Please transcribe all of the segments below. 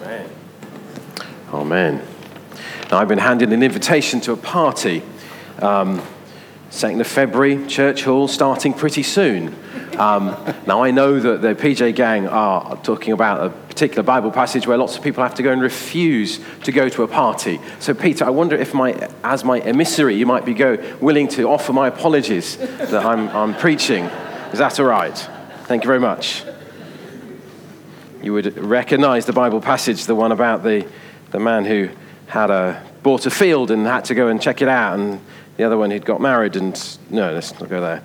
Amen. Amen. Now, I've been handed an invitation to a party, 2nd of February, Church Hall, starting pretty soon. Now, I know that the PJ gang are talking about a particular Bible passage where lots of people have to go and refuse to go to a party. So, Peter, I wonder if as my emissary, you might be willing to offer my apologies that I'm preaching. Is that all right? Thank you very much. You would recognize the Bible passage, the one about the man who bought a field and had to go and check it out, and the other one who'd got married, and no, let's not go there.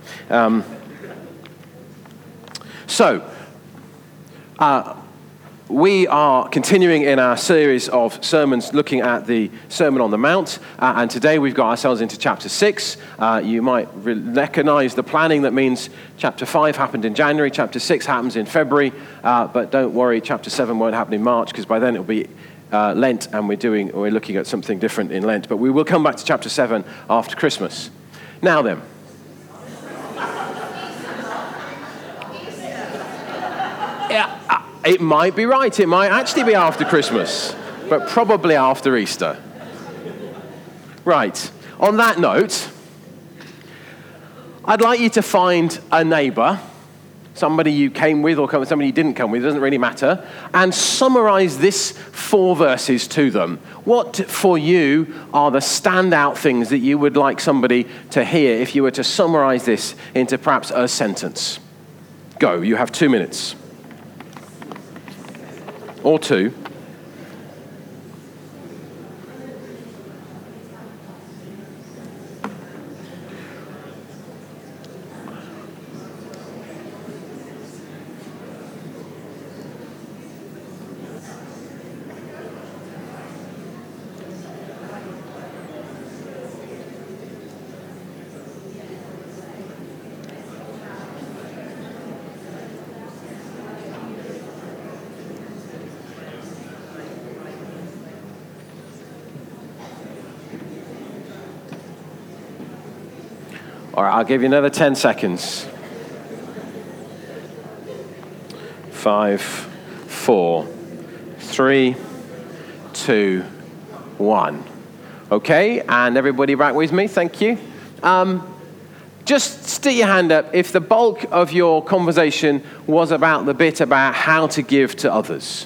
We are continuing in our series of sermons looking at the Sermon on the Mount, and today we've got ourselves into chapter 6. You might recognize the planning. That means chapter 5 happened in January, chapter 6 happens in February, but don't worry, chapter 7 won't happen in March, because by then it'll be Lent, and we're looking at something different in Lent. But we will come back to chapter 7 after Christmas. Now then. Yeah, it might be right. It might actually be after Christmas, but probably after Easter. Right. On that note, I'd like you to find a neighbour, somebody you came with or somebody you didn't come with, it doesn't really matter, and summarize this 4 verses to them. What, for you, are the standout things that you would like somebody to hear if you were to summarize this into perhaps a sentence? Go, you have 2 minutes. Or 2. All right, I'll give you another 10 seconds. 5, 4, 3, 2, 1. Okay, and everybody back with me? Thank you. Just stick your hand up if the bulk of your conversation was about the bit about how to give to others.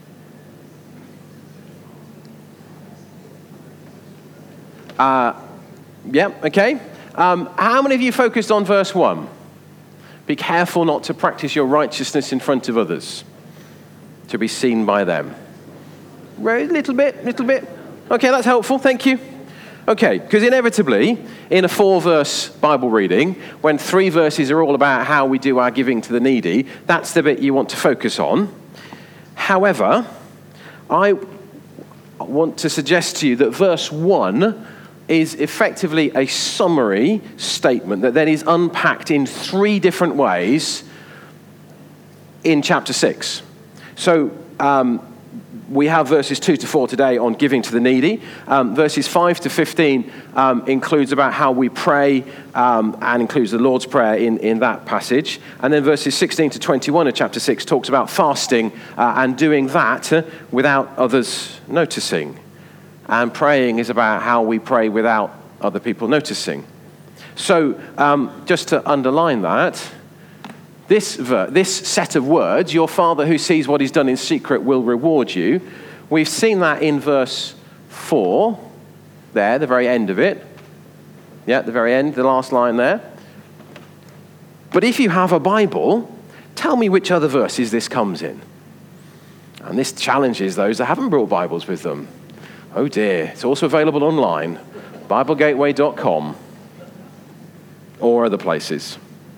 Yeah, okay. How many of you focused on verse 1? Be careful not to practice your righteousness in front of others, to be seen by them. Right, little bit. Okay, that's helpful, thank you. Okay, because inevitably, in a 4-verse Bible reading, when 3 verses are all about how we do our giving to the needy, that's the bit you want to focus on. However, I want to suggest to you that verse 1 is effectively a summary statement that then is unpacked in 3 different ways in chapter 6. So we have verses 2 to 4 today on giving to the needy. Verses 5 to 15 includes about how we pray and includes the Lord's Prayer in that passage. And then verses 16 to 21 of chapter 6 talks about fasting and doing that without others noticing. And praying is about how we pray without other people noticing. So just to underline that, this set of words, your Father who sees what is done in secret will reward you, we've seen that in verse 4, there, the very end of it. Yeah, the very end, the last line there. But if you have a Bible, tell me which other verses this comes in. And this challenges those that haven't brought Bibles with them. Oh dear, it's also available online, BibleGateway.com, or other places.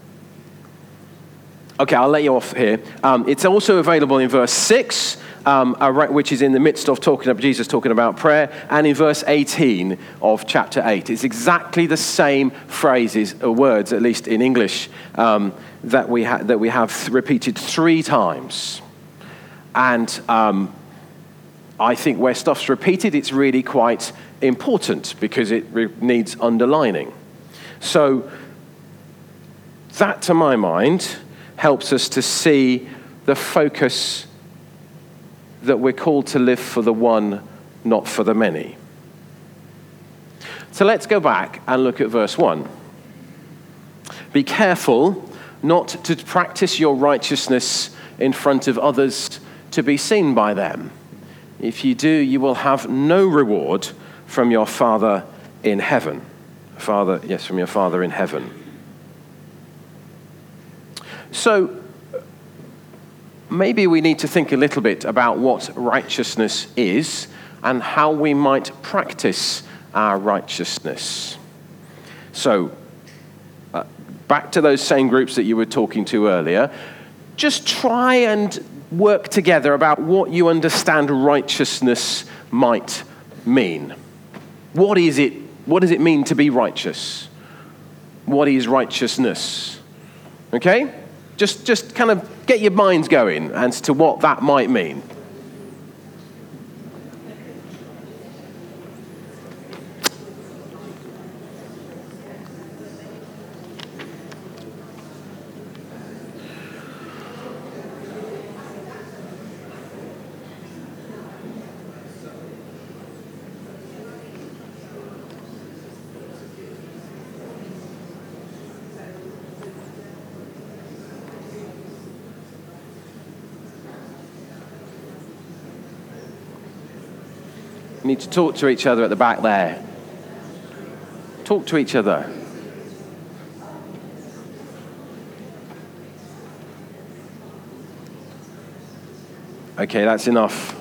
Okay, I'll let you off here. It's also available in verse 6, which is in the midst of Jesus talking about prayer, and in verse 18 of chapter 8. It's exactly the same phrases, or words, at least in English, that we have repeated 3 times. And I think where stuff's repeated, it's really quite important because it needs underlining. So that, to my mind, helps us to see the focus that we're called to live for the one, not for the many. So let's go back and look at verse 1. Be careful not to practice your righteousness in front of others to be seen by them. If you do, you will have no reward from your Father in heaven. From your Father in heaven. So, maybe we need to think a little bit about what righteousness is and how we might practice our righteousness. So, back to those same groups that you were talking to earlier, just try and work together about what you understand righteousness might mean. What is it? What does it mean to be righteous? What is righteousness? Okay? Just kind of get your minds going as to what that might mean. You need to talk to each other at the back there. Talk to each other. Okay, that's enough.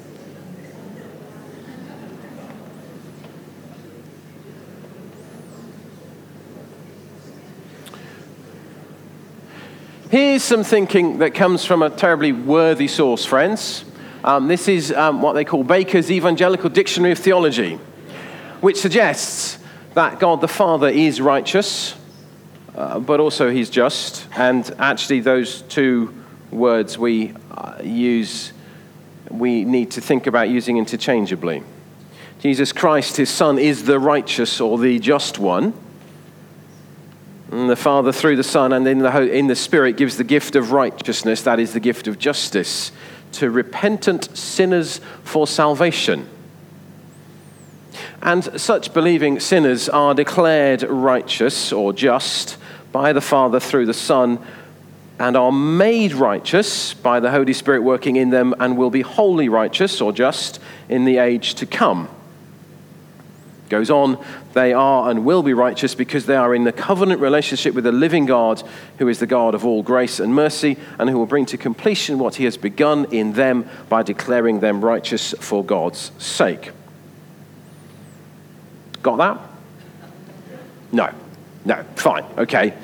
Here's some thinking that comes from a terribly worthy source, friends. This is what they call Baker's Evangelical Dictionary of Theology, which suggests that God the Father is righteous, but also he's just. And actually those two words we need to think about using interchangeably. Jesus Christ, his Son, is the righteous or the just one. And the Father, through the Son and in the Spirit, gives the gift of righteousness, that is the gift of justice, to repentant sinners for salvation. And such believing sinners are declared righteous or just by the Father through the Son and are made righteous by the Holy Spirit working in them and will be wholly righteous or just in the age to come. Goes on, they are and will be righteous because they are in the covenant relationship with the living God, who is the God of all grace and mercy, and who will bring to completion what he has begun in them by declaring them righteous for God's sake. Got that? No, fine, okay.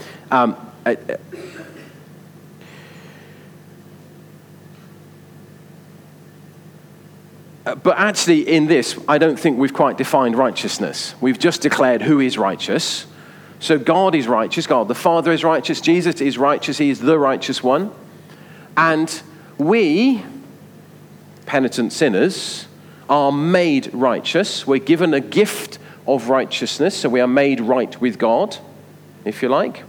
But actually in this, I don't think we've quite defined righteousness. We've just declared who is righteous. So God is righteous, God the Father is righteous, Jesus is righteous, he is the righteous one. And we, penitent sinners, are made righteous. We're given a gift of righteousness, so we are made right with God, if you like.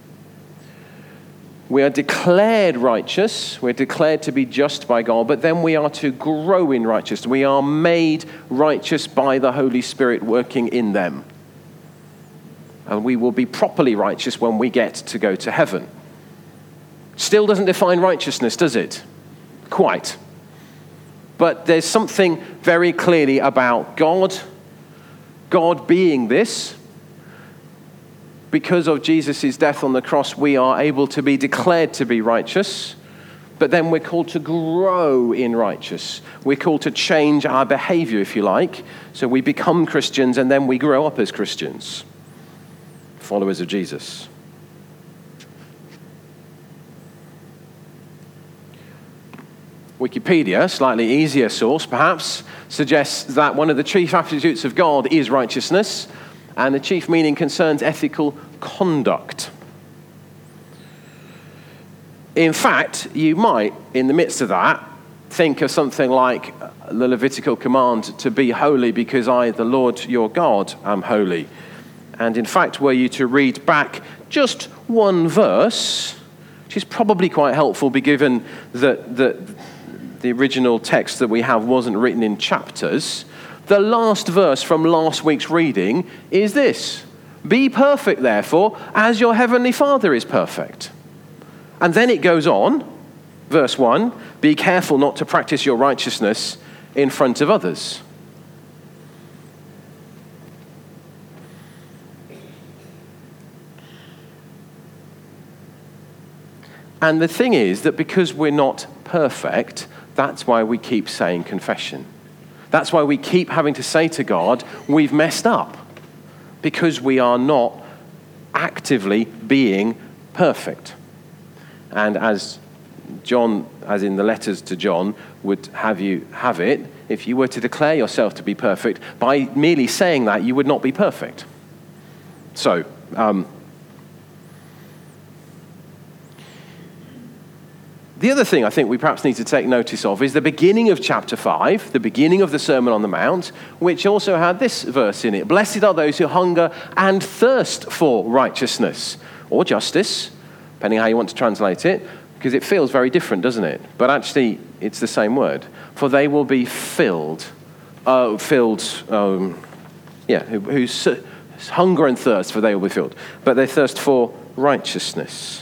We are declared righteous. We're declared to be just by God, but then we are to grow in righteousness. We are made righteous by the Holy Spirit working in them. And we will be properly righteous when we get to go to heaven. Still doesn't define righteousness, does it? Quite. But there's something very clearly about God being this. Because of Jesus' death on the cross, we are able to be declared to be righteous, but then we're called to grow in righteousness. We're called to change our behavior, if you like. So we become Christians and then we grow up as Christians, followers of Jesus. Wikipedia, slightly easier source perhaps, suggests that one of the chief attributes of God is righteousness, and the chief meaning concerns ethical conduct. In fact, you might, in the midst of that, think of something like the Levitical command to be holy because I, the Lord your God, am holy. And in fact, were you to read back just one verse, which is probably quite helpful given that the original text that we have wasn't written in chapters, the last verse from last week's reading is this: be perfect, therefore, as your heavenly Father is perfect. And then it goes on, verse 1, be careful not to practice your righteousness in front of others. And the thing is that because we're not perfect, that's why we keep saying confession. That's why we keep having to say to God, we've messed up. Because we are not actively being perfect. And as John, as in the letters to John, would have you have it, if you were to declare yourself to be perfect, by merely saying that, you would not be perfect. So, the other thing I think we perhaps need to take notice of is the beginning of chapter 5, the beginning of the Sermon on the Mount, which also had this verse in it. Blessed are those who hunger and thirst for righteousness, or justice, depending how you want to translate it, because it feels very different, doesn't it? But actually, it's the same word. For they will be filled, who hunger and thirst, for they will be filled. But they thirst for righteousness.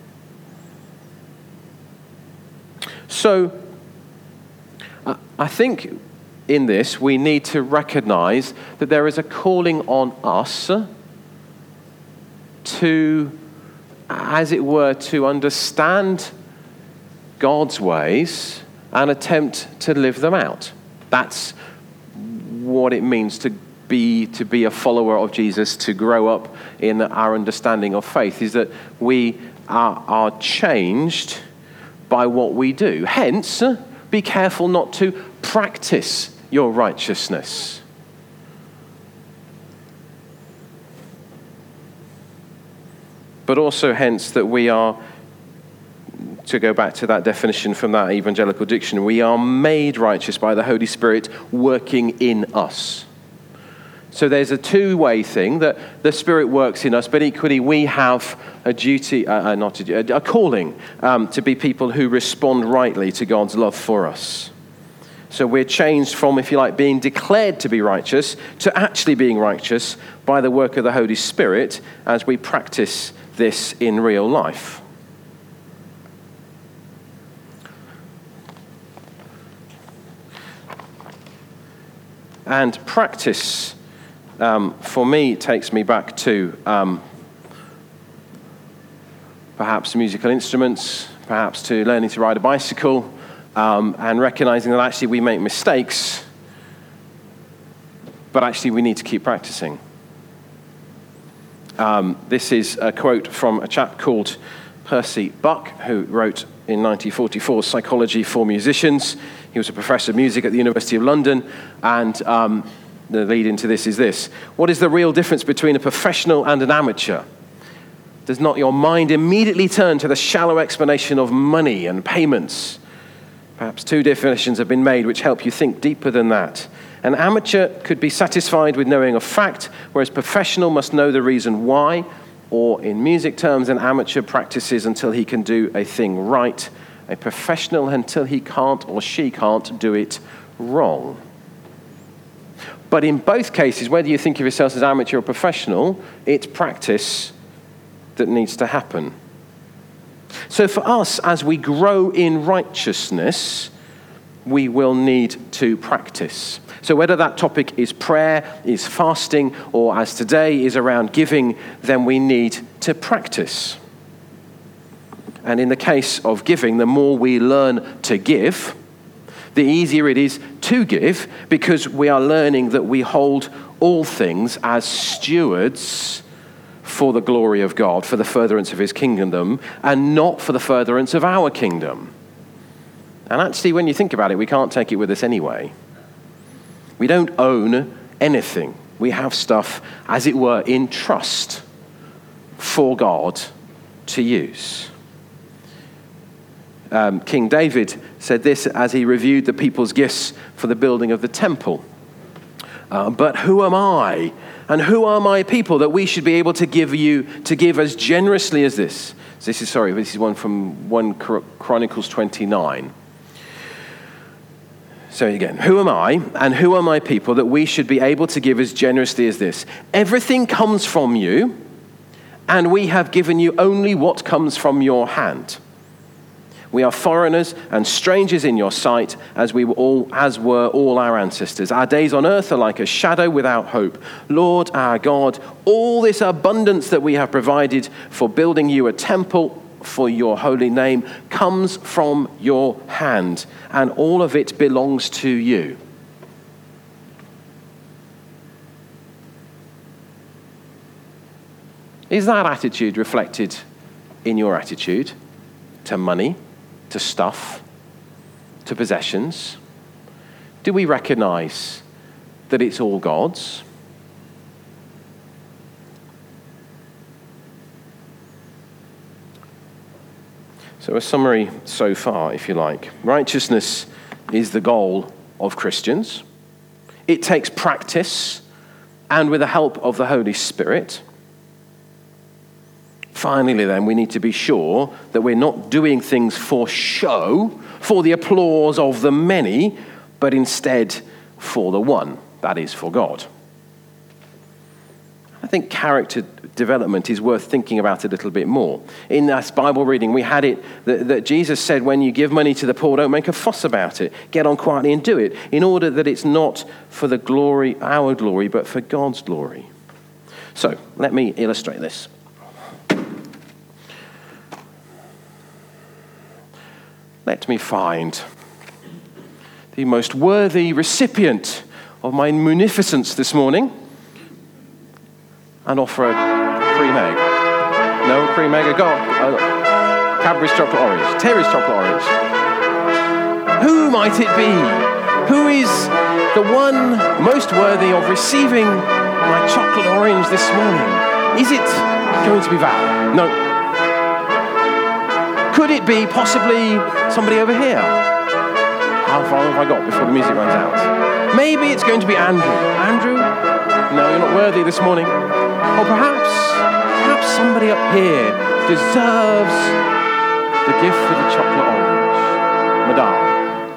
So, I think in this we need to recognize that there is a calling on us to, as it were, to understand God's ways and attempt to live them out. That's what it means to be a follower of Jesus, to grow up in our understanding of faith, is that we are changed by what we do. Hence, be careful not to practice your righteousness. But also, hence, that we are, to go back to that definition from that evangelical dictionary, we are made righteous by the Holy Spirit working in us. So there's a two-way thing, that the Spirit works in us, but equally we have a duty, a calling to be people who respond rightly to God's love for us. So we're changed from, if you like, being declared to be righteous to actually being righteous by the work of the Holy Spirit as we practice this in real life. And practice, for me, takes me back to perhaps musical instruments, perhaps to learning to ride a bicycle, and recognizing that actually we make mistakes, but actually we need to keep practicing. This is a quote from a chap called Percy Buck, who wrote in 1944 Psychology for Musicians. He was a professor of music at the University of London, and the lead into this is this: what is the real difference between a professional and an amateur? Does not your mind immediately turn to the shallow explanation of money and payments? Perhaps two definitions have been made which help you think deeper than that. An amateur could be satisfied with knowing a fact, whereas professional must know the reason why, or in music terms, an amateur practices until he can do a thing right, a professional until he can't or she can't do it wrong. But in both cases, whether you think of yourself as amateur or professional, it's practice that needs to happen. So for us, as we grow in righteousness, we will need to practice. So whether that topic is prayer, is fasting, or as today is around giving, then we need to practice. And in the case of giving, the more we learn to give, the easier it is to give, because we are learning that we hold all things as stewards for the glory of God, for the furtherance of his kingdom, and not for the furtherance of our kingdom. And actually, when you think about it, we can't take it with us anyway. We don't own anything. We have stuff, as it were, in trust for God to use. King David said this as he reviewed the people's gifts for the building of the temple. But who am I, and who are my people, that we should be able to give as generously as this? This is one from 1 Chronicles 29. So again, who am I and who are my people that we should be able to give as generously as this? Everything comes from you, and we have given you only what comes from your hand. We are foreigners and strangers in your sight, as were all our ancestors. Our days on earth are like a shadow without hope. Lord our God, all this abundance that we have provided for building you a temple for your holy name comes from your hand, and all of it belongs to you. Is that attitude reflected in your attitude to money, to stuff, to possessions? Do we recognize that it's all God's? So a summary so far, if you like. Righteousness is the goal of Christians. It takes practice and with the help of the Holy Spirit. Finally, then, we need to be sure that we're not doing things for show, for the applause of the many, but instead for the one, that is, for God. I think character development is worth thinking about a little bit more. In this Bible reading, we had it that Jesus said, when you give money to the poor, don't make a fuss about it. Get on quietly and do it, in order that it's not for the glory, our glory, but for God's glory. So, let me illustrate this. Let me find the most worthy recipient of my munificence this morning and offer a cream egg. No, a cream egg. I got Cadbury's chocolate orange, Terry's chocolate orange. Who might it be? Who is the one most worthy of receiving my chocolate orange this morning? Is it going to be Val? No. Could it be possibly somebody over here? How far have I got before the music runs out? Maybe it's going to be Andrew. Andrew? No, you're not worthy this morning. Or perhaps somebody up here deserves the gift of the chocolate orange. Madame.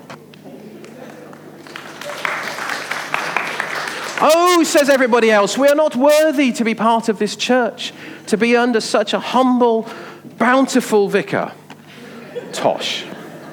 Oh, says everybody else, we are not worthy to be part of this church, to be under such a humble, bountiful vicar. Tosh.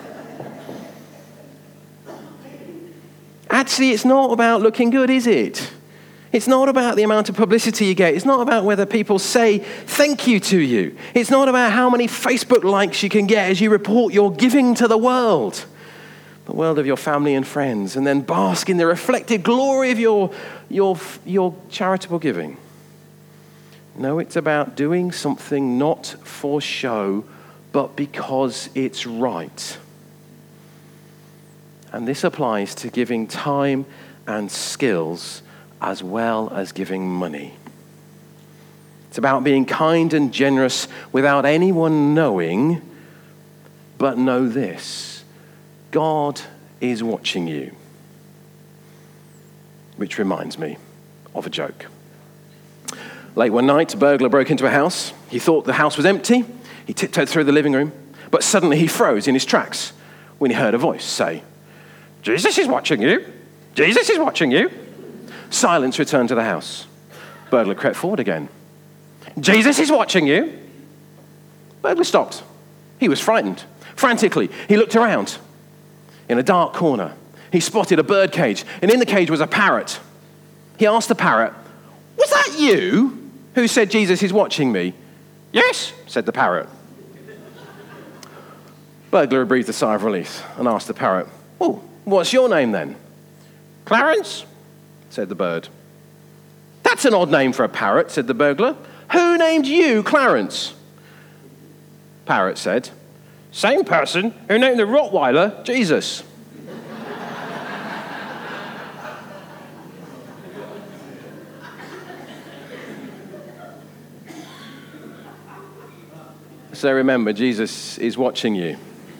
Actually, it's not about looking good, is it? It's not about the amount of publicity you get. It's not about whether people say thank you to you. It's not about how many Facebook likes you can get as you report your giving to the world of your family and friends, and then bask in the reflected glory of your charitable giving. No, it's about doing something not for show, but because it's right. And this applies to giving time and skills as well as giving money. It's about being kind and generous without anyone knowing, but know this: God is watching you. Which reminds me of a joke. Late one night, a burglar broke into a house. He thought the house was empty. He tiptoed through the living room, but suddenly he froze in his tracks when he heard a voice say, "Jesus is watching you. Jesus is watching you." Silence returned to the house. Burglar crept forward again. "Jesus is watching you." Burglar stopped. He was frightened. Frantically, he looked around. In a dark corner, he spotted a bird cage, and in the cage was a parrot. He asked the parrot, "Was that you who said Jesus is watching me?" "Yes," said the parrot. Burglar breathed a sigh of relief and asked the parrot, "Oh, what's your name then?" "Clarence," said the bird. "That's an odd name for a parrot," said the burglar. "Who named you Clarence?" Parrot said, "Same person who named the Rottweiler Jesus." So remember, Jesus is watching you.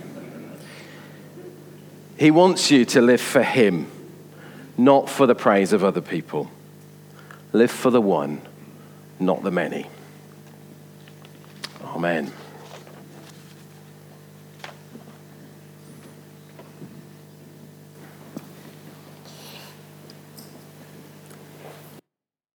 He wants you to live for him, not for the praise of other people. Live for the one, not the many. Amen.